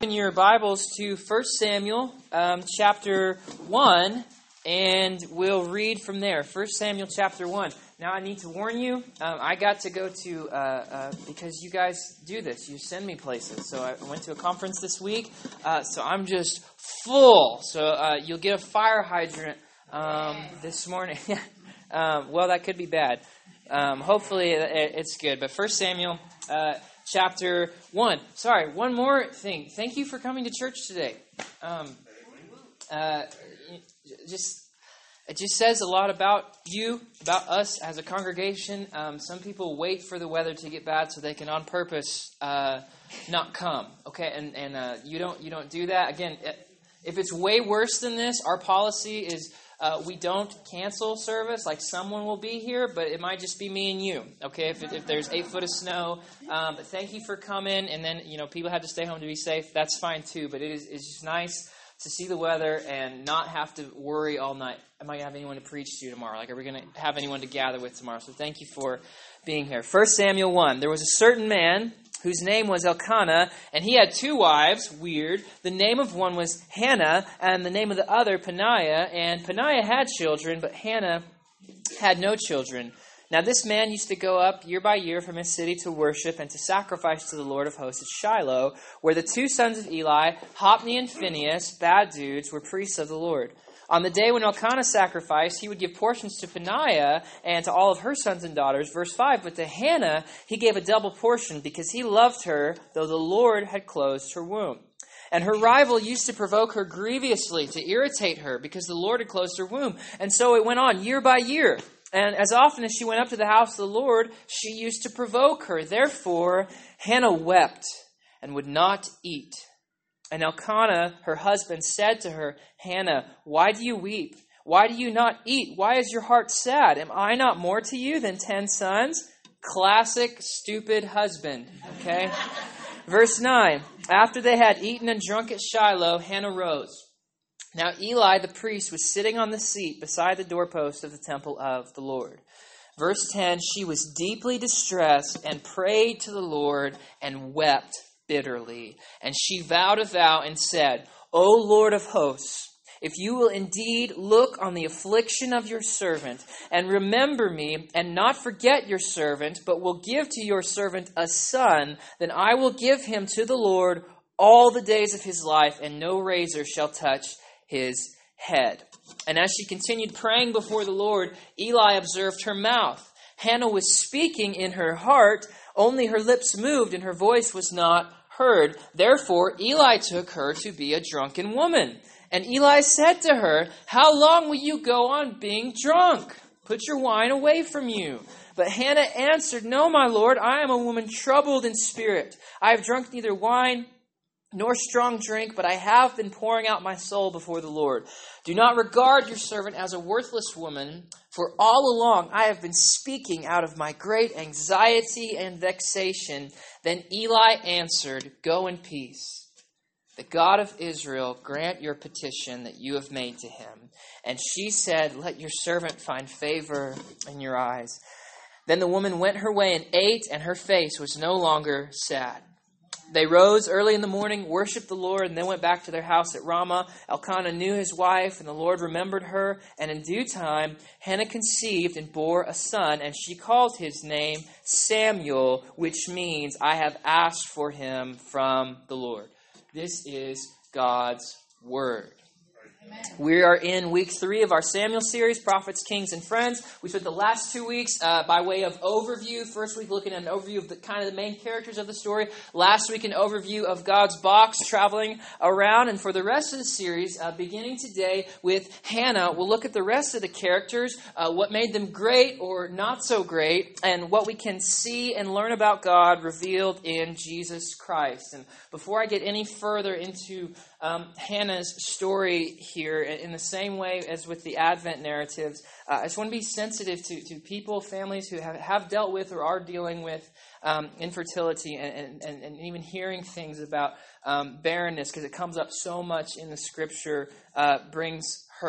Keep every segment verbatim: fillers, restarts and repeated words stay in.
In your Bibles to First Samuel um, chapter one, and we'll read from there. First Samuel chapter one. Now, I need to warn you, um, I got to go to, uh, uh, because you guys do this, you send me places. So I went to a conference this week, uh, so I'm just full. So uh, you'll get a fire hydrant um, this morning. um, well, that could be bad. Um, hopefully it, it's good. But First Samuel uh Chapter one. Sorry, one more thing. Thank you for coming to church today. Um, uh, just It just says a lot about you, about us as a congregation. Um, some people wait for the weather to get bad so they can on purpose uh, not come. Okay, and and uh, you don't you don't do that. Again, if it's way worse than this, our policy is Uh, we don't cancel service. Like, someone will be here, but it might just be me and you. Okay, if, if there's eight foot of snow. Um, but thank you for coming. And then, you know, people have to stay home to be safe. That's fine too. But it is it's just nice to see the weather and not have to worry all night. Am I going to have anyone to preach to tomorrow? Like, are we going to have anyone to gather with tomorrow? So thank you for being here. First Samuel one. There was a certain man whose name was Elkanah, and he had two wives. Weird. The name of one was Hannah, and the name of the other Peninnah. And Peninnah had children, but Hannah had no children. Now this man used to go up year by year from his city to worship and to sacrifice to the Lord of hosts at Shiloh, where the two sons of Eli, Hophni and Phinehas, bad dudes, were priests of the Lord. On the day when Elkanah sacrificed, he would give portions to Peninnah and to all of her sons and daughters. Verse five, but to Hannah he gave a double portion because he loved her, though the Lord had closed her womb. And her rival used to provoke her grievously, to irritate her, because the Lord had closed her womb. And so it went on year by year. And as often as she went up to the house of the Lord, she used to provoke her. Therefore Hannah wept and would not eat. And Elkanah, her husband, said to her, Hannah, why do you weep? Why do you not eat? Why is your heart sad? Am I not more to you than ten sons? Classic stupid husband, okay? Verse nine, after they had eaten and drunk at Shiloh, Hannah rose. Now Eli the priest was sitting on the seat beside the doorpost of the temple of the Lord. Verse ten, she was deeply distressed and prayed to the Lord and wept bitterly. And she vowed a vow and said, O Lord of hosts, if you will indeed look on the affliction of your servant and remember me and not forget your servant, but will give to your servant a son, then I will give him to the Lord all the days of his life, and no razor shall touch his head. And as she continued praying before the Lord, Eli observed her mouth. Hannah was speaking in her heart, only her lips moved and her voice was not heard. Therefore Eli took her to be a drunken woman. And Eli said to her, how long will you go on being drunk? Put your wine away from you. But Hannah answered, no, my Lord, I am a woman troubled in spirit. I have drunk neither wine nor strong drink, but I have been pouring out my soul before the Lord. Do not regard your servant as a worthless woman, for all along I have been speaking out of my great anxiety and vexation. Then Eli answered, go in peace. The God of Israel grant your petition that you have made to him. And she said, let your servant find favor in your eyes. Then the woman went her way and ate, and her face was no longer sad. They rose early in the morning, worshipped the Lord, and then went back to their house at Ramah. Elkanah knew his wife, and the Lord remembered her. And in due time, Hannah conceived and bore a son, and she called his name Samuel, which means, I have asked for him from the Lord. This is God's word. Amen. We are in week three of our Samuel series, Prophets, Kings, and Friends. We spent the last two weeks uh, by way of overview. First week looking at an overview of the kind of the main characters of the story. Last week an overview of God's box traveling around. And for the rest of the series, uh, beginning today with Hannah, we'll look at the rest of the characters, uh, what made them great or not so great, and what we can see and learn about God revealed in Jesus Christ. And before I get any further into um, Hannah's story here, in the same way as with the Advent narratives, uh, I just want to be sensitive to, to people, families who have, have dealt with or are dealing with um, infertility and, and, and even hearing things about um, barrenness, because it comes up so much in the Scripture, uh, brings hurt.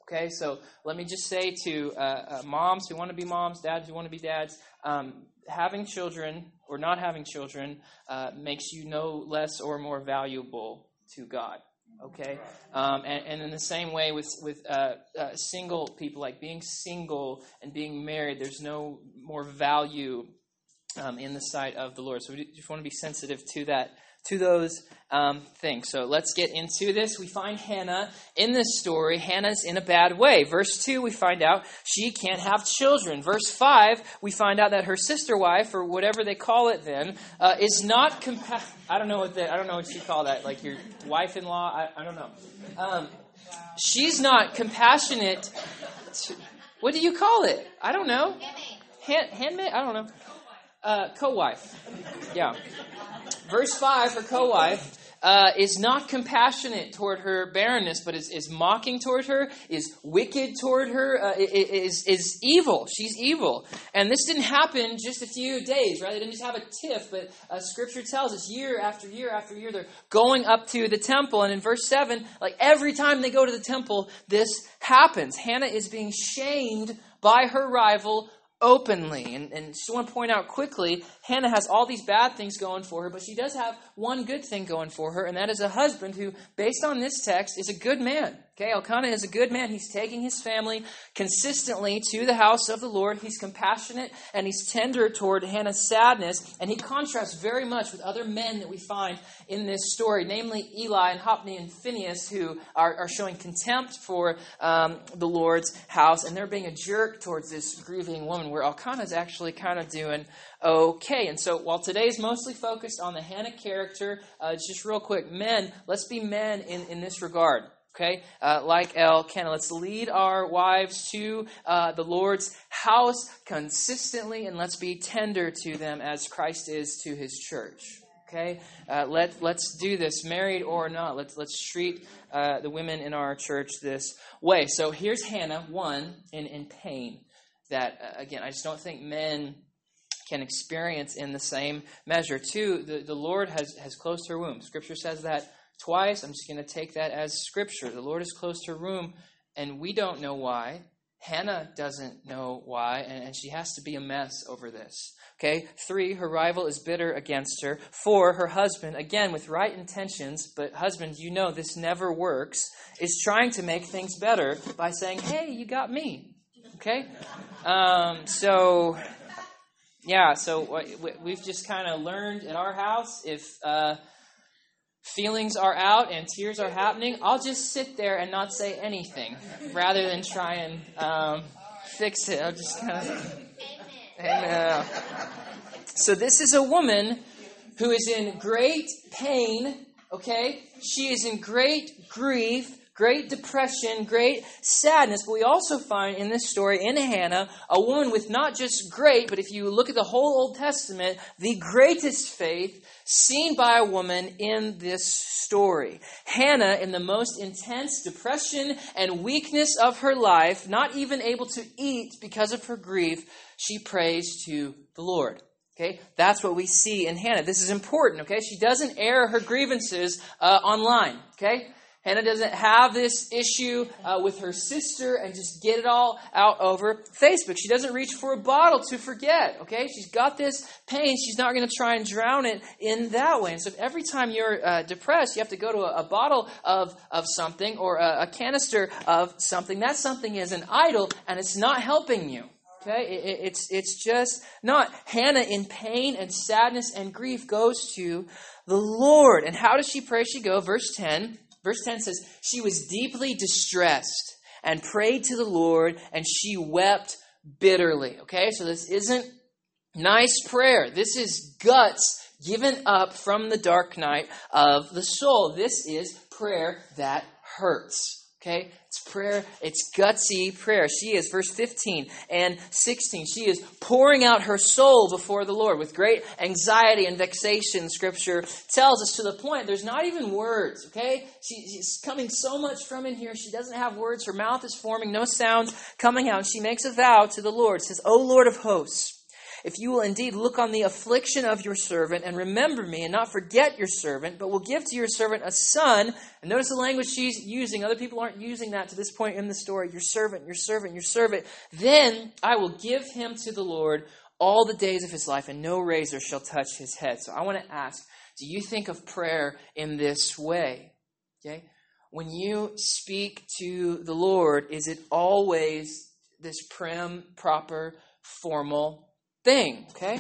Okay, so let me just say to uh, uh, moms who want to be moms, dads who want to be dads, um, having children or not having children uh, makes you no less or more valuable to God. Okay, um, and, and in the same way with with uh, uh, single people, like being single and being married, there's no more value um, in the sight of the Lord. So we just want to be sensitive to that, to those um, things. So let's get into this. We find Hannah in this story. Hannah's in a bad way. Verse two, we find out she can't have children. Verse five, we find out that her sister wife, or whatever they call it then, uh, is not compa- I don't know what the, I don't know what you call that. Like your wife-in-law. I, I don't know. Um, she's not compassionate. To, what do you call it? I don't know. Hand, handmaid. I don't know. Uh, co-wife. Yeah. Verse five, her co-wife uh, is not compassionate toward her barrenness, but is, is mocking toward her, is wicked toward her, uh, is, is evil. She's evil. And this didn't happen just a few days, right? They didn't just have a tiff, but uh, Scripture tells us year after year after year, they're going up to the temple. And in verse seven, like every time they go to the temple, this happens. Hannah is being shamed by her rival openly. And, and just want to point out quickly, Hannah has all these bad things going for her, but she does have one good thing going for her, and that is a husband who, based on this text, is a good man. Okay, Elkanah is a good man. He's taking his family consistently to the house of the Lord. He's compassionate and he's tender toward Hannah's sadness, and he contrasts very much with other men that we find in this story, namely Eli and Hophni and Phinehas, who are, are showing contempt for um, the Lord's house, and they're being a jerk towards this grieving woman, where Elkanah is actually kind of doing okay. And so while today's mostly focused on the Hannah character, uh, just real quick, men, let's be men in, in this regard. Okay, uh, like Elkanah, let's lead our wives to uh, the Lord's house consistently, and let's be tender to them as Christ is to His church. Okay, uh, let let's do this, married or not. Let's let's treat uh, the women in our church this way. So here's Hannah, one in in pain that uh, again I just don't think men can experience in the same measure. Two, the, the Lord has has closed her womb. Scripture says that twice. I'm just going to take that as Scripture. The Lord has closed her womb, and we don't know why. Hannah doesn't know why, and, and she has to be a mess over this. Okay. Three, her rival is bitter against her. Four, her husband, again with right intentions, but husband, you know this never works, is trying to make things better by saying, "Hey, you got me." Okay. Um, so, yeah. So we've just kind of learned in our house, if uh, feelings are out and tears are happening, I'll just sit there and not say anything rather than try and um, fix it. I'll just kind of... Amen. So this is a woman who is in great pain, okay? She is in great grief, great depression, great sadness. But we also find in this story, in Hannah, a woman with not just great, but if you look at the whole Old Testament, the greatest faith seen by a woman in this story. Hannah, in the most intense depression and weakness of her life, not even able to eat because of her grief, she prays to the Lord. Okay, that's what we see in Hannah. This is important, okay? She doesn't air her grievances uh, online, okay? Hannah doesn't have this issue uh, with her sister and just get it all out over Facebook. She doesn't reach for a bottle to forget, okay? She's got this pain. She's not going to try and drown it in that way. And so if every time you're uh, depressed, you have to go to a, a bottle of, of something or a, a canister of something, that something is an idol and it's not helping you. Okay, it, it's it's just not. Hannah, in pain and sadness and grief, goes to the Lord. And how does she pray? She go, verse ten. Verse ten says, she was deeply distressed and prayed to the Lord, and she wept bitterly. Okay, so this isn't nice prayer. This is guts given up from the dark night of the soul. This is prayer that hurts. Okay, it's prayer, it's gutsy prayer. She is, verse fifteen and sixteen, she is pouring out her soul before the Lord with great anxiety and vexation, Scripture tells us, to the point there's not even words, okay? She, she's coming so much from in here, she doesn't have words, her mouth is forming, no sounds coming out. She makes a vow to the Lord, says, "O Lord of hosts, if you will indeed look on the affliction of your servant and remember me and not forget your servant, but will give to your servant a son. And notice the language she's using. Other people aren't using that to this point in the story. Your servant, your servant, your servant. Then I will give him to the Lord all the days of his life, and no razor shall touch his head. So I want to ask, do you think of prayer in this way? Okay? When you speak to the Lord, is it always this prim, proper, formal thing? Okay?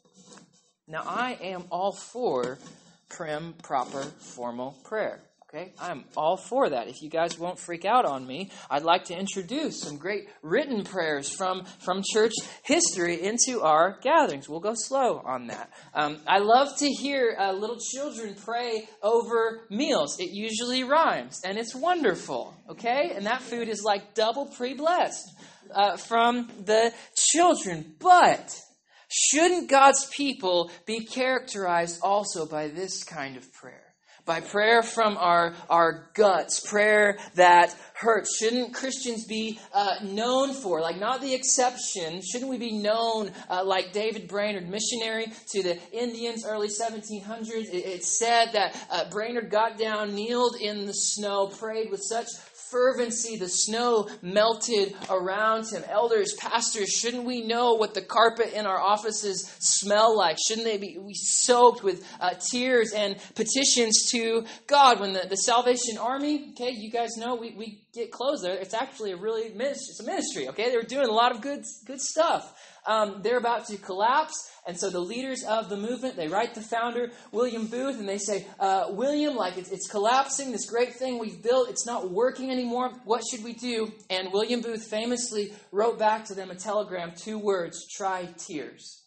Now, I am all for prim, proper, formal prayer. Okay? I'm all for that. If you guys won't freak out on me, I'd like to introduce some great written prayers from, from church history into our gatherings. We'll go slow on that. Um, I love to hear uh, little children pray over meals. It usually rhymes, and it's wonderful. Okay? And that food is like double pre-blessed uh, from the children. But shouldn't God's people be characterized also by this kind of prayer? By prayer from our, our guts, prayer that hurts. Shouldn't Christians be uh, known for, like not the exception, shouldn't we be known uh, like David Brainerd, missionary to the Indians, early seventeen hundreds? It, it said that uh, Brainerd got down, kneeled in the snow, prayed with such fervency, the snow melted around him. Elders, pastors, shouldn't we know what the carpet in our offices smell like? Shouldn't they be we soaked with uh, tears and petitions to God? When the, the Salvation Army, okay, you guys know we, we get clothes there. It's actually a really ministry, it's a ministry, okay? They were doing a lot of good good stuff. Um, they're about to collapse. And so the leaders of the movement, they write the founder, William Booth, and they say, uh, William, like it's, it's collapsing, this great thing we've built, it's not working anymore. What should we do? And William Booth famously wrote back to them a telegram, two words, try tears.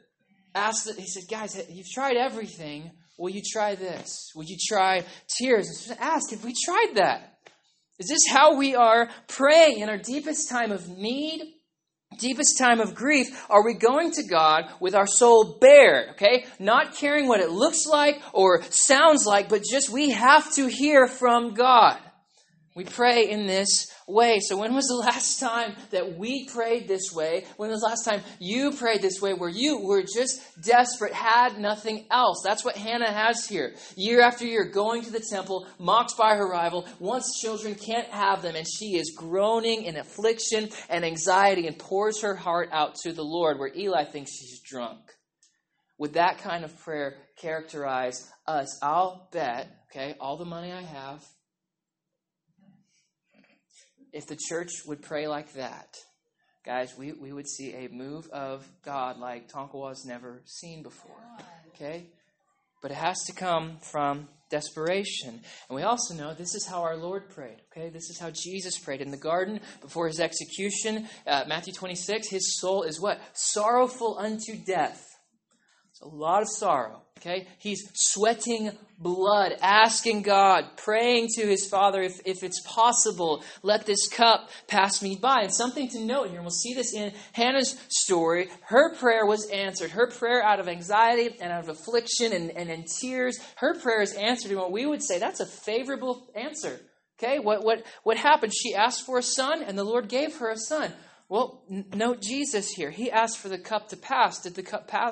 Asked the, he said, guys, you've tried everything. Will you try this? Will you try tears? And ask, have we tried that? Is this how we are praying in our deepest time of need? Deepest time of grief, are we going to God with our soul bared, okay? Not caring what it looks like or sounds like, but just we have to hear from God. We pray in this way. So when was the last time that we prayed this way? When was the last time you prayed this way where you were just desperate, had nothing else? That's what Hannah has here. Year after year, going to the temple, mocked by her rival, wants children, can't have them, and she is groaning in affliction and anxiety and pours her heart out to the Lord, where Eli thinks she's drunk. Would that kind of prayer characterize us? I'll bet, okay, all the money I have, if the church would pray like that, guys, we, we would see a move of God like Tonkawa's never seen before. Okay? But it has to come from desperation. And we also know this is how our Lord prayed. Okay? This is how Jesus prayed. In the garden before his execution, uh, Matthew twenty-six, his soul is what? Sorrowful unto death. It's a lot of sorrow. Okay? He's sweating blood, asking God, praying to his Father, if, if it's possible, let this cup pass me by. And something to note here, and we'll see this in Hannah's story, her prayer was answered. Her prayer out of anxiety and out of affliction and, and in tears, her prayer is answered. And what we would say, that's a favorable answer. Okay? What, what, what happened? She asked for a son, and the Lord gave her a son. Well, n- note Jesus here. He asked for the cup to pass. Did the cup pass?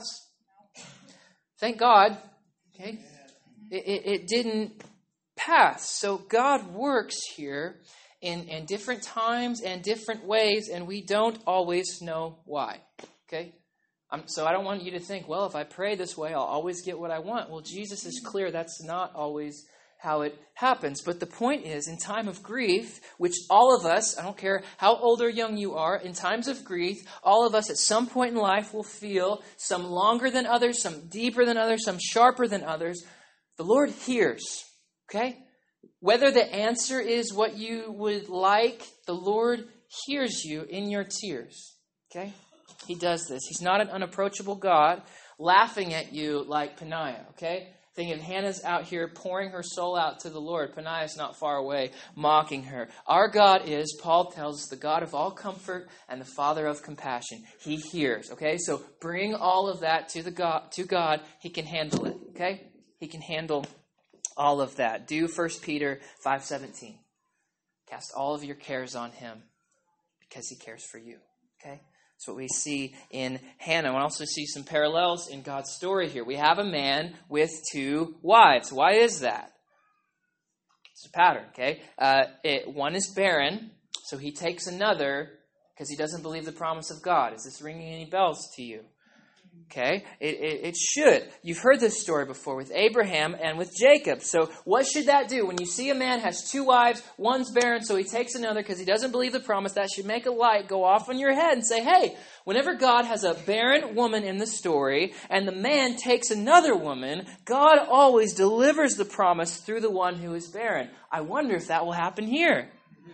Thank God, okay, it, it, it didn't pass. So God works here in, in different times and different ways, and we don't always know why, okay? Um, so I don't want you to think, well, if I pray this way, I'll always get what I want. Well, Jesus is clear that's not always how it happens. But the point is, in time of grief, which all of us, I don't care how old or young you are, in times of grief, all of us at some point in life will feel, some longer than others, some deeper than others, some sharper than others. The Lord hears, okay? Whether the answer is what you would like, the Lord hears you in your tears, okay? He does this. He's not an unapproachable God laughing at you like Peninnah, okay? Think of Hannah's out here pouring her soul out to the Lord. Peninnah's not far away, mocking her. Our God is, Paul tells us, the God of all comfort and the Father of compassion. He hears, okay? So bring all of that to the God, to God. He can handle it, okay? He can handle all of that. Do First Peter five seventeen. Cast all of your cares on him because he cares for you, okay? That's what we see in Hannah. We also see some parallels in God's story here. We have a man with two wives. Why is that? It's a pattern, okay? Uh, it, one is barren, so he takes another because he doesn't believe the promise of God. Is this ringing any bells to you? Okay, it, it, it should. You've heard this story before with Abraham and with Jacob. So what should that do? When you see a man has two wives, one's barren, so he takes another because he doesn't believe the promise, that should make a light go off on your head and say, hey, whenever God has a barren woman in the story and the man takes another woman, God always delivers the promise through the one who is barren. I wonder if that will happen here.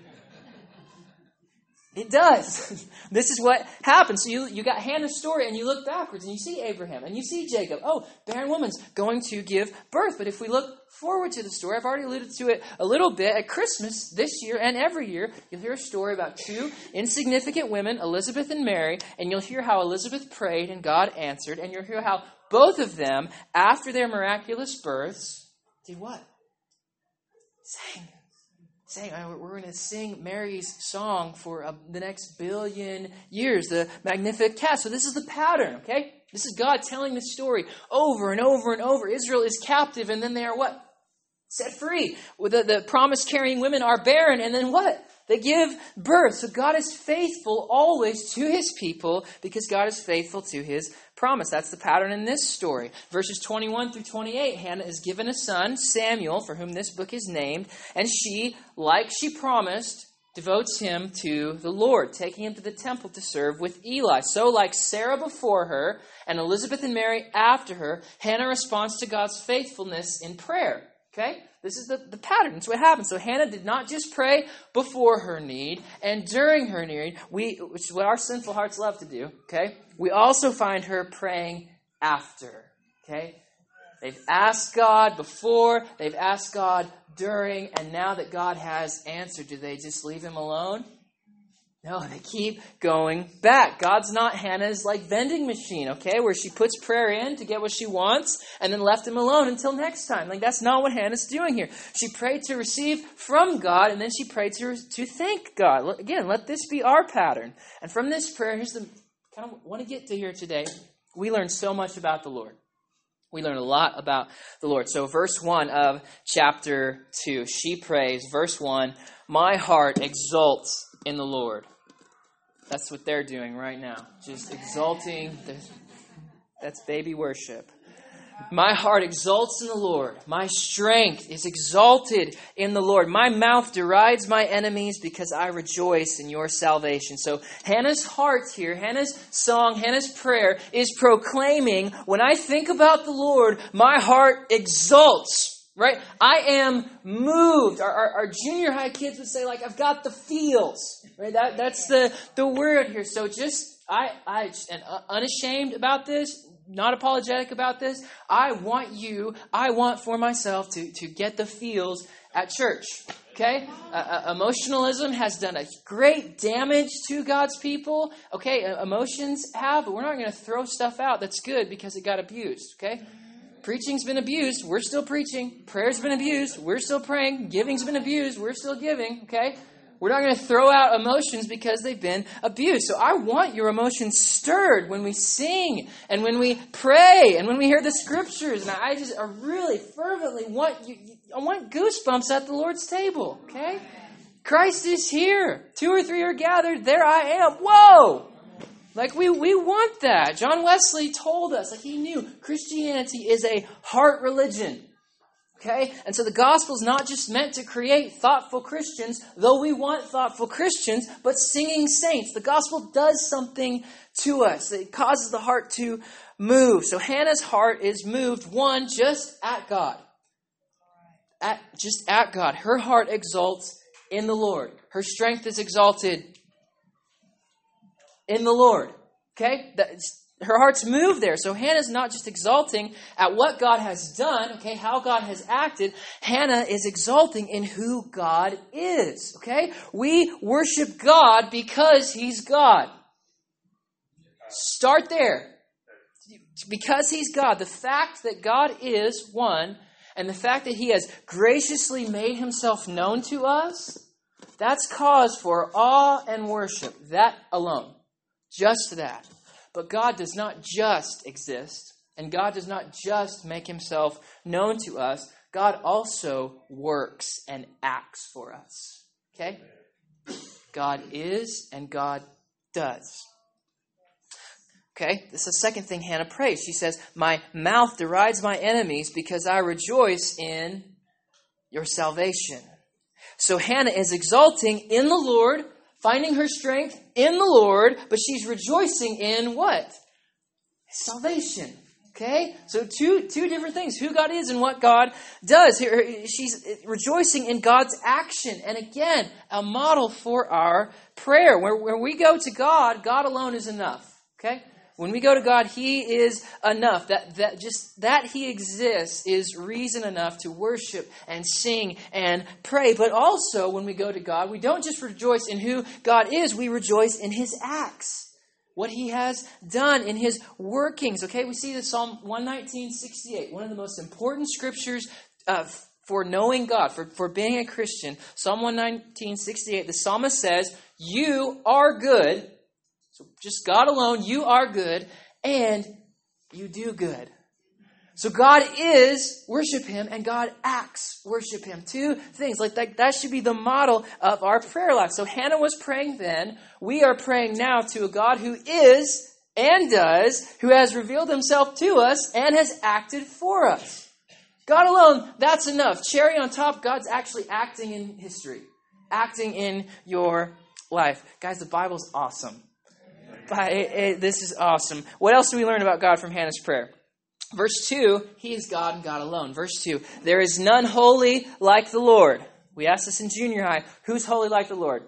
It does. This is what happens. So you, you got Hannah's story and you look backwards and you see Abraham and you see Jacob. Oh, barren woman's going to give birth. But if we look forward to the story, I've already alluded to it a little bit. At Christmas this year and every year, you'll hear a story about two insignificant women, Elizabeth and Mary, and you'll hear how Elizabeth prayed and God answered, and you'll hear how both of them, after their miraculous births, did what? Sang. Saying, we're going to sing Mary's song for uh, the next billion years, the Magnificat. So this is the pattern, okay? This is God telling the story over and over and over. Israel is captive, and then they are what? Set free. The, the promise-carrying women are barren, and then what? They give birth. So God is faithful always to his people because God is faithful to his promise. That's the pattern in this story. Verses twenty-one through twenty-eight, Hannah is given a son, Samuel, for whom this book is named, and she, like she promised, devotes him to the Lord, taking him to the temple to serve with Eli. So like Sarah before her and Elizabeth and Mary after her, Hannah responds to God's faithfulness in prayer. Okay? This is the, the pattern. It's what happens. So Hannah did not just pray before her need and during her need, we, which is what our sinful hearts love to do. Okay? We also find her praying after. Okay? They've asked God before, they've asked God during, and now that God has answered, do they just leave him alone? No, they keep going back. God's not Hannah's like vending machine, okay, where she puts prayer in to get what she wants and then left him alone until next time. Like, that's not what Hannah's doing here. She prayed to receive from God, and then she prayed to, to thank God. Again, let this be our pattern. And from this prayer, here's the kind of want to get to here today. We learn so much about the Lord. We learn a lot about the Lord. So verse one of chapter two, she prays, verse one, my heart exults in the Lord. That's what they're doing right now. Just exalting. That's baby worship. My heart exalts in the Lord. My strength is exalted in the Lord. My mouth derides my enemies because I rejoice in your salvation. So Hannah's heart here, Hannah's song, Hannah's prayer is proclaiming, when I think about the Lord, my heart exalts. Right? I am moved. Our, our, our junior high kids would say, like, I've got the feels. Right? That that's the, the word here. So just, I, I am unashamed about this, not apologetic about this. I want you, I want for myself to, to get the feels at church. Okay? Uh, uh, emotionalism has done a great damage to God's people. Okay? Uh, emotions have, but we're not going to throw stuff out that's good because it got abused. Okay? Preaching's been abused. We're still preaching. Prayer's been abused. We're still praying. Giving's been abused. We're still giving. Okay? We're not going to throw out emotions because they've been abused. So I want your emotions stirred when we sing and when we pray and when we hear the scriptures. And I just I really fervently want you. I want goosebumps at the Lord's table. Okay? Christ is here. Two or three are gathered. There I am. Whoa! Like, we, we want that. John Wesley told us, like, he knew Christianity is a heart religion. Okay? And so the gospel is not just meant to create thoughtful Christians, though we want thoughtful Christians, but singing saints. The gospel does something to us. It causes the heart to move. So Hannah's heart is moved, one, just at God. At, just at God. Her heart exalts in the Lord. Her strength is exalted in the Lord. Okay? Her heart's moved there. So Hannah's not just exalting at what God has done, okay, how God has acted. Hannah is exalting in who God is. Okay? We worship God because He's God. Start there. Because He's God. The fact that God is one, and the fact that He has graciously made Himself known to us, that's cause for awe and worship. That alone. Just that. But God does not just exist, and God does not just make himself known to us. God also works and acts for us. Okay? God is and God does. Okay, this is the second thing Hannah prays. She says, my mouth derides my enemies because I rejoice in your salvation. So Hannah is exulting in the Lord, finding her strength in the Lord, but she's rejoicing in what? Salvation. Okay, so two two different things, who God is and what God does. Here, she's rejoicing in God's action. And again, a model for our prayer. Where, where we go to God, God alone is enough. Okay? When we go to God, He is enough. That that just that He exists is reason enough to worship and sing and pray. But also, when we go to God, we don't just rejoice in who God is, we rejoice in His acts. What He has done in His workings. Okay, we see this Psalm one nineteen, sixty-eight, one of the most important scriptures uh, for knowing God, for, for being a Christian. Psalm one nineteen, sixty-eight, the psalmist says, you are good. So just God alone, you are good, and you do good. So God is, worship Him, and God acts, worship Him. Two things. Like that, that should be the model of our prayer life. So Hannah was praying then. We are praying now to a God who is and does, who has revealed Himself to us and has acted for us. God alone, that's enough. Cherry on top, God's actually acting in history. Acting in your life. Guys, the Bible's awesome. But it, it, this is awesome. What else do we learn about God from Hannah's prayer? Verse two, He is God and God alone. Verse two, there is none holy like the Lord. We asked this in junior high. Who's holy like the Lord?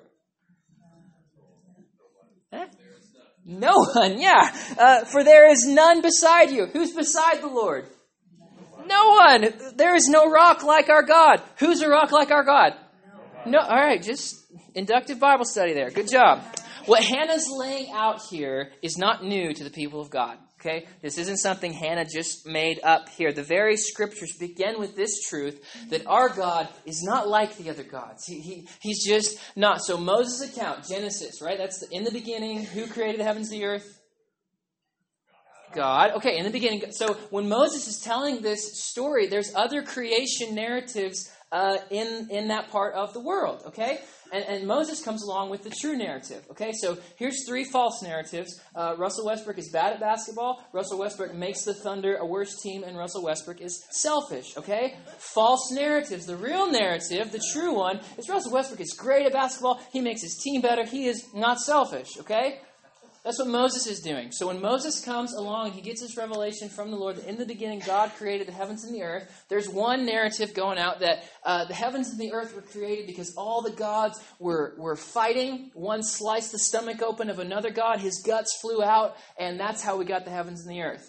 Huh? No one, yeah. Uh, for there is none beside you. Who's beside the Lord? No one. There is no rock like our God. Who's a rock like our God? No. All right, just inductive Bible study there. Good job. What Hannah's laying out here is not new to the people of God. Okay, this isn't something Hannah just made up here. The very scriptures begin with this truth that our God is not like the other gods. He, he, he's just not. So Moses' account, Genesis, right? That's the, in the beginning. Who created the heavens and the earth? God. Okay, in the beginning. So when Moses is telling this story, there's other creation narratives uh, in, in that part of the world. Okay? And, and Moses comes along with the true narrative. Okay, so here's three false narratives. Uh, Russell Westbrook is bad at basketball. Russell Westbrook makes the Thunder a worse team, and Russell Westbrook is selfish. Okay, false narratives. The real narrative, the true one, is Russell Westbrook is great at basketball. He makes his team better. He is not selfish. Okay. That's what Moses is doing. So when Moses comes along and he gets this revelation from the Lord that in the beginning God created the heavens and the earth, there's one narrative going out that uh, the heavens and the earth were created because all the gods were, were fighting. One sliced the stomach open of another god. His guts flew out, and that's how we got the heavens and the earth.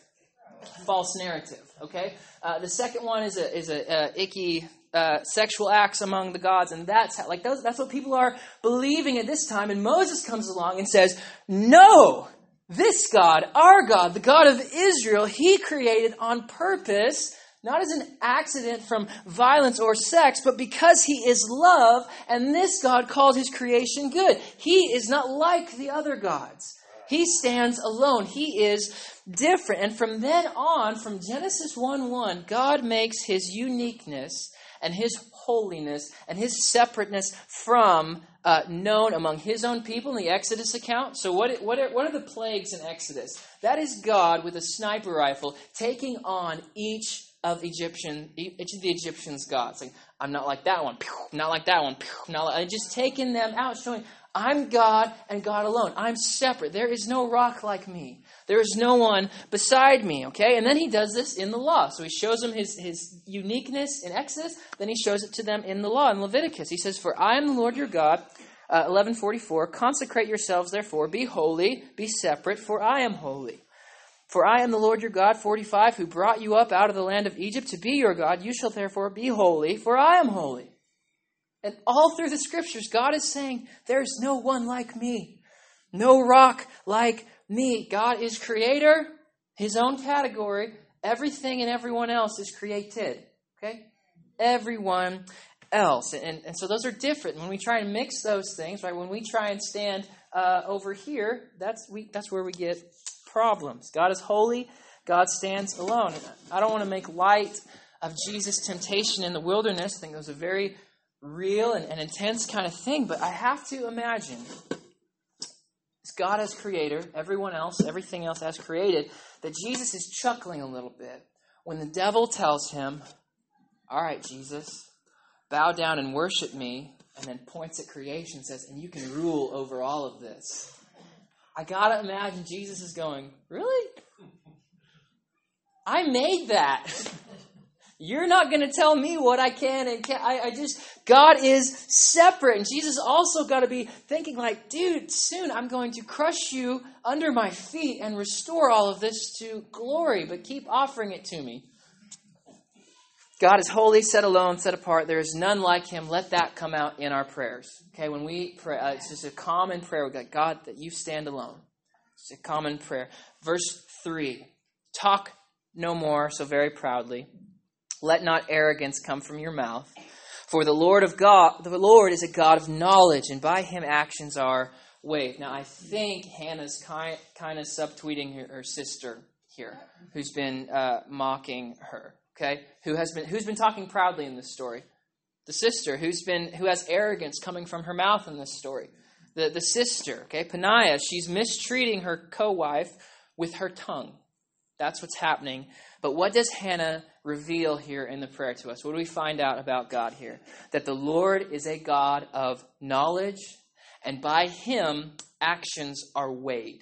False narrative, okay? Uh, the second one is a, is a, a icky... Uh, sexual acts among the gods, and that's how, like those, that's what people are believing at this time. And Moses comes along and says, "No, this God, our God, the God of Israel, He created on purpose, not as an accident from violence or sex, but because He is love. And this God called His creation good. He is not like the other gods. He stands alone. He is different." And from then on, from Genesis one one, God makes His uniqueness and His holiness and His separateness from uh, known among His own people in the Exodus account. So what, what, are, what are the plagues in Exodus? That is God with a sniper rifle taking on each of Egyptian, each of the Egyptians' gods. Like, I'm not like that one, not like that one, not like, just taking them out, showing I'm God and God alone. I'm separate. There is no rock like me. There is no one beside me, okay? And then He does this in the law. So He shows them His, his uniqueness in Exodus. Then He shows it to them in the law in Leviticus. He says, "For I am the Lord your God," uh, eleven forty-four, "Consecrate yourselves, therefore, be holy, be separate, for I am holy. For I am the Lord your God," forty-five, "who brought you up out of the land of Egypt to be your God. You shall therefore be holy, for I am holy." And all through the scriptures, God is saying, there's no one like me. No rock like me. God is creator, His own category. Everything and everyone else is created. Okay? Everyone else. And, and so those are different. When we try and mix those things, right? When we try and stand uh, over here, that's we that's where we get problems. God is holy. God stands alone. I don't want to make light of Jesus' temptation in the wilderness. I think it was a very real and, and intense kind of thing. But I have to imagine, as God as creator, everyone else, everything else as created, that Jesus is chuckling a little bit when the devil tells him, all right, Jesus, bow down and worship me, and then points at creation and says, and you can rule over all of this. I got to imagine Jesus is going, really? I made that. You're not going to tell me what I can and can't. I, I just, God is separate. And Jesus also got to be thinking like, dude, soon I'm going to crush you under my feet and restore all of this to glory, but keep offering it to me. God is holy, set alone, set apart. There is none like him. Let that come out in our prayers. Okay, when we pray, uh, it's just a common prayer. We got God, that you stand alone. It's a common prayer. Verse three, talk no more so very proudly. Let not arrogance come from your mouth. For the Lord of God, the Lord is a God of knowledge, and by him actions are weighed. Now, I think Hannah's kind, kind of subtweeting her, her sister here, who's been uh, mocking her. Okay, who has been who's been talking proudly in this story? The sister who's been who has arrogance coming from her mouth in this story. The the sister, okay, Peninnah, she's mistreating her co-wife with her tongue. That's what's happening. But what does Hannah reveal here in the prayer to us? What do we find out about God here? That the Lord is a God of knowledge, and by him actions are weighed.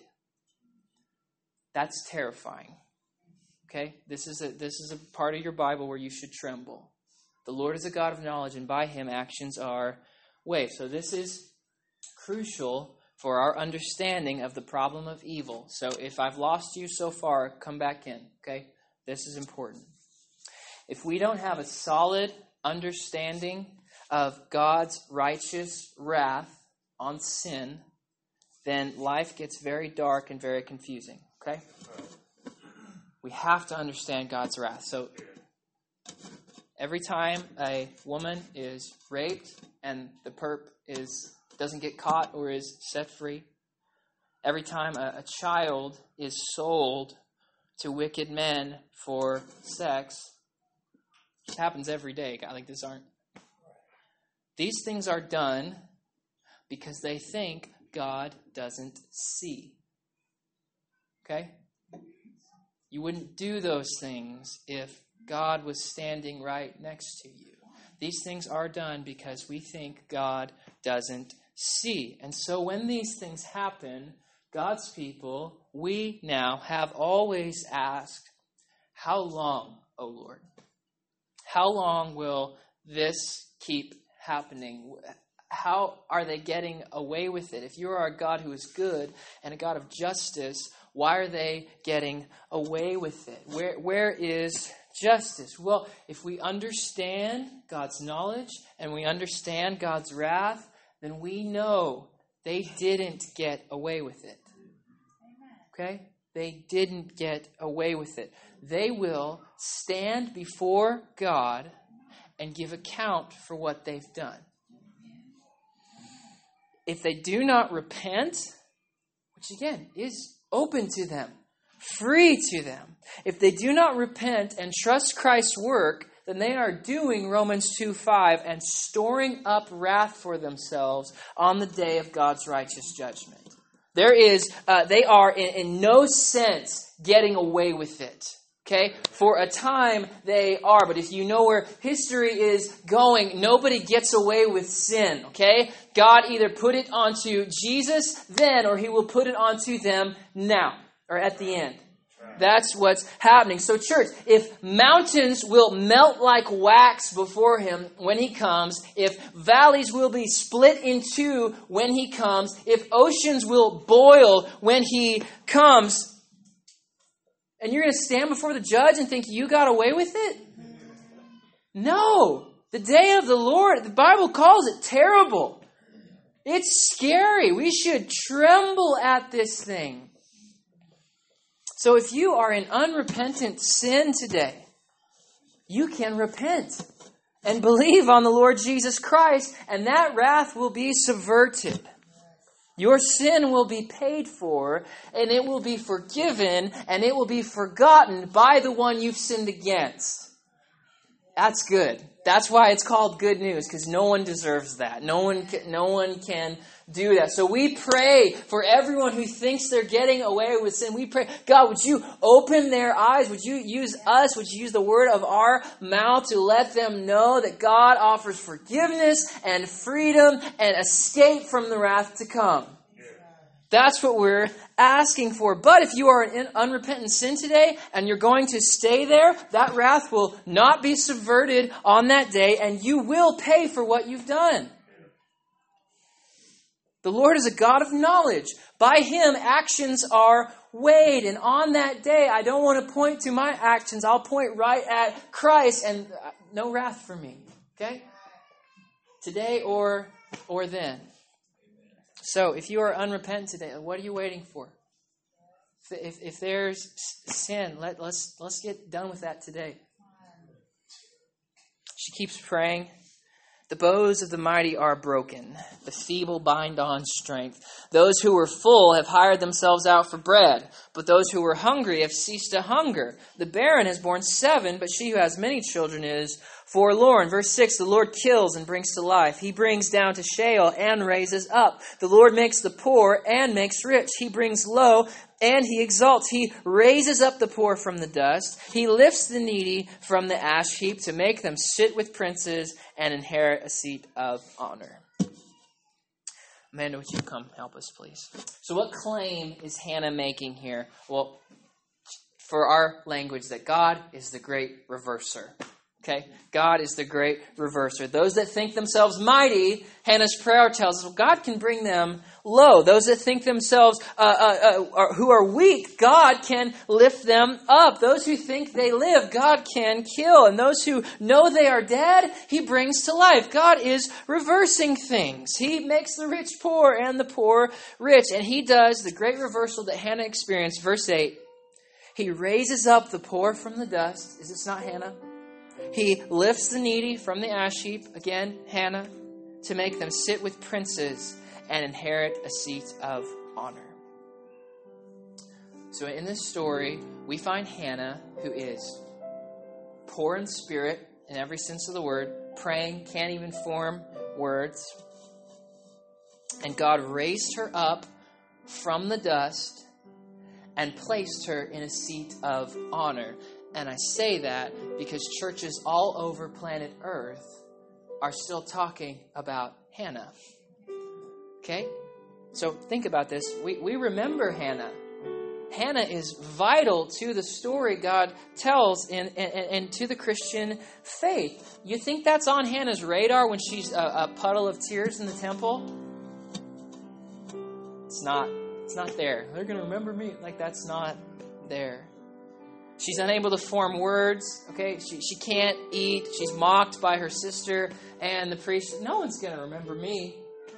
That's terrifying. Okay, this is a this is a part of your Bible where you should tremble. The Lord is a God of knowledge, and by him actions are weighed. So this is crucial for our understanding of the problem of evil. So if I've lost you so far, come back in. Okay, this is important. If we don't have a solid understanding of God's righteous wrath on sin, then life gets very dark and very confusing. Okay. We have to understand God's wrath. So every time a woman is raped and the perp is doesn't get caught or is set free, every time a, a child is sold to wicked men for sex, it happens every day. God, like this aren't. These things are done because they think God doesn't see. Okay? You wouldn't do those things if God was standing right next to you. These things are done because we think God doesn't see. And so when these things happen, God's people, we now have always asked, how long, O Lord? How long will this keep happening? How are they getting away with it? If you are a God who is good and a God of justice, why are they getting away with it? Where, where is justice? Well, if we understand God's knowledge and we understand God's wrath, then we know they didn't get away with it. Okay? They didn't get away with it. They will stand before God and give account for what they've done. If they do not repent, which again is open to them, free to them. If they do not repent and trust Christ's work, then they are doing Romans two five and storing up wrath for themselves on the day of God's righteous judgment. There is, uh, they are in, in no sense getting away with it. Okay? For a time they are, but if you know where history is going, nobody gets away with sin. Okay? God either put it onto Jesus then, or he will put it onto them now, or at the end. That's what's happening. So church, if mountains will melt like wax before him when he comes, if valleys will be split in two when he comes, if oceans will boil when he comes, and you're going to stand before the judge and think you got away with it? No. The day of the Lord, the Bible calls it terrible. It's scary. We should tremble at this thing. So if you are in unrepentant sin today, you can repent and believe on the Lord Jesus Christ, and that wrath will be subverted. Your sin will be paid for, and it will be forgiven, and it will be forgotten by the one you've sinned against. That's good. That's why it's called good news, because no one deserves that. No one can, no one can do that. So we pray for everyone who thinks they're getting away with sin. We pray, God, would you open their eyes? Would you use us? Would you use the word of our mouth to let them know that God offers forgiveness and freedom and escape from the wrath to come? That's what we're asking for. But if you are in unrepentant sin today and you're going to stay there, that wrath will not be subverted on that day, and you will pay for what you've done. The Lord is a God of knowledge. By Him, actions are weighed. And on that day, I don't want to point to my actions. I'll point right at Christ, and no wrath for me. Okay? Today or or then. So, if you are unrepentant today, what are you waiting for? If, if there's sin, let, let's, let's get done with that today. She keeps praying. The bows of the mighty are broken. The feeble bind on strength. Those who were full have hired themselves out for bread, but those who were hungry have ceased to hunger. The barren has borne seven, but she who has many children is forlorn. Verse six, the Lord kills and brings to life. He brings down to Sheol and raises up. The Lord makes the poor and makes rich. He brings low and He exalts. He raises up the poor from the dust. He lifts the needy from the ash heap to make them sit with princes and inherit a seat of honor. Amanda, would you come help us, please? So what claim is Hannah making here? Well, for our language, that God is the great reverser. Okay, God is the great reverser. Those that think themselves mighty, Hannah's prayer tells us, well, God can bring them low. Those that think themselves, uh, uh, uh, are, who are weak, God can lift them up. Those who think they live, God can kill. And those who know they are dead, He brings to life. God is reversing things. He makes the rich poor and the poor rich. And He does the great reversal that Hannah experienced. Verse eight, He raises up the poor from the dust. Is this not Hannah? He lifts the needy from the ash heap, again, Hannah, to make them sit with princes and inherit a seat of honor. So in this story, we find Hannah, who is poor in spirit, in every sense of the word, praying, can't even form words. And God raised her up from the dust and placed her in a seat of honor. And I say that because churches all over planet Earth are still talking about Hannah. Okay? So think about this. We, we remember Hannah. Hannah is vital to the story God tells and, and, and to the Christian faith. You think that's on Hannah's radar when she's a, a puddle of tears in the temple? It's not. It's not there. They're going to remember me. Like, that's not there. She's unable to form words, okay? She she can't eat. She's mocked by her sister and the priest. No one's going to remember me.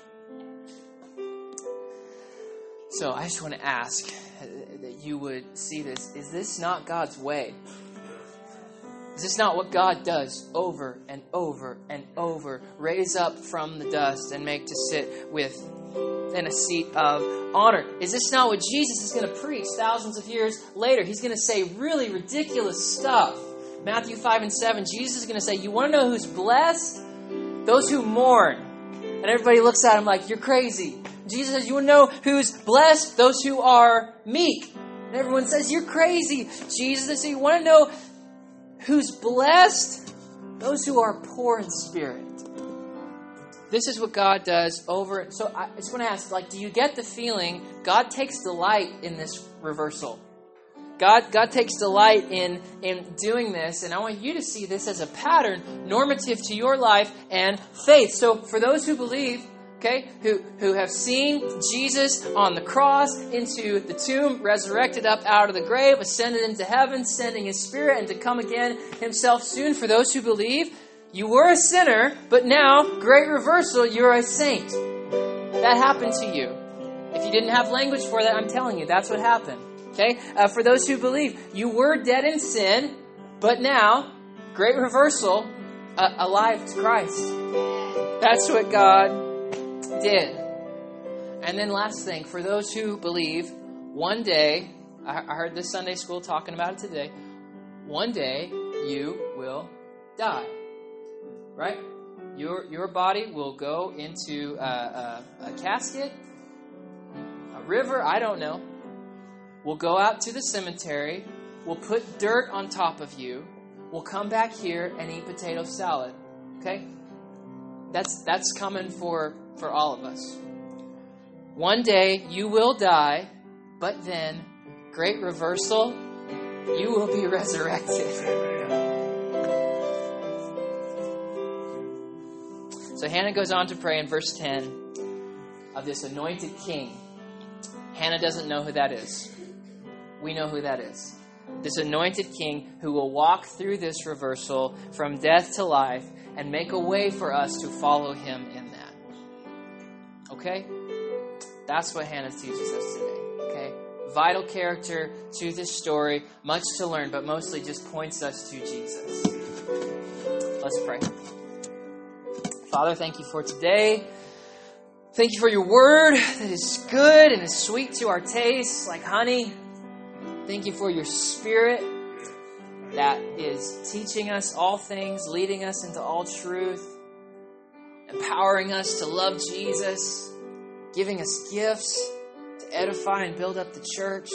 So I just want to ask that you would see this. Is this not God's way? Is this not what God does over and over and over? Raise up from the dust and make to sit with in a seat of honor. Is this not what Jesus is going to preach thousands of years later? He's going to say really ridiculous stuff. Matthew five and seven, Jesus is going to say, you want to know who's blessed? Those who mourn. And everybody looks at him like, you're crazy. Jesus says, you want to know who's blessed? Those who are meek. And everyone says, you're crazy. Jesus says, you want to know who's blessed? Those who are poor in spirit. This is what God does over. So I just want to ask, like, do you get the feeling God takes delight in this reversal? God, God takes delight in, in doing this. And I want you to see this as a pattern normative to your life and faith. So for those who believe, okay, who, who have seen Jesus on the cross, into the tomb, resurrected up out of the grave, ascended into heaven, sending His Spirit, and to come again Himself soon. For those who believe, you were a sinner, but now, great reversal, you're a saint. That happened to you. If you didn't have language for that, I'm telling you, that's what happened. Okay? Uh, for those who believe, you were dead in sin, but now, great reversal, uh, alive to Christ. That's what God did. And then last thing, for those who believe, one day, I heard this Sunday school talking about it today, one day you will die. Right? Your your body will go into a, a, a casket, a river, I don't know. We'll go out to the cemetery. We'll put dirt on top of you. We'll come back here and eat potato salad. Okay? That's that's coming for, for all of us. One day you will die, but then, great reversal, you will be resurrected. So Hannah goes on to pray in verse ten of this anointed king. Hannah doesn't know who that is. We know who that is. This anointed king who will walk through this reversal from death to life and make a way for us to follow him in that. Okay? That's what Hannah teaches us today. Okay? Vital character to this story, much to learn, but mostly just points us to Jesus. Let's pray. Father, thank you for today. Thank you for your word that is good and is sweet to our taste, like honey. Thank you for your Spirit that is teaching us all things, leading us into all truth, empowering us to love Jesus, giving us gifts to edify and build up the church.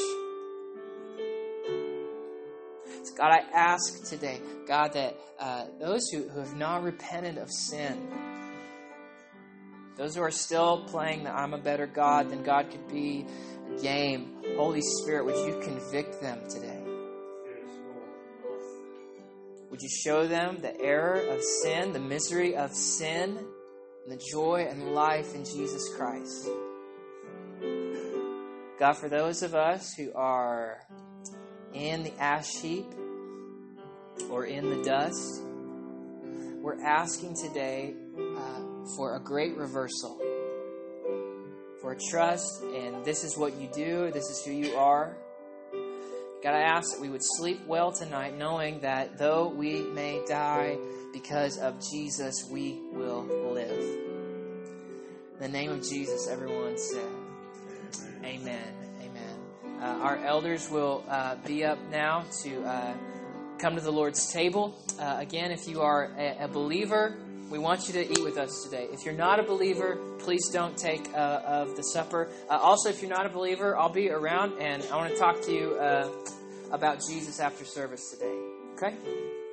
So God, I ask today, God, that uh, those who, who have not repented of sin, those who are still playing the I'm a better God than God could be game, Holy Spirit, would you convict them today? Would you show them the error of sin, the misery of sin, and the joy and life in Jesus Christ? God, for those of us who are in the ash heap or in the dust, we're asking today uh, for a great reversal, for a trust, and this is what you do, this is who you are. God, I ask that we would sleep well tonight, knowing that though we may die because of Jesus, we will live. In the name of Jesus, everyone said, Amen. Amen. Uh, our elders will uh, be up now to uh, come to the Lord's table. Uh, again, if you are a, a believer, we want you to eat with us today. If you're not a believer, please don't take uh, of the supper. Uh, also, if you're not a believer, I'll be around, and I want to talk to you uh, about Jesus after service today. Okay?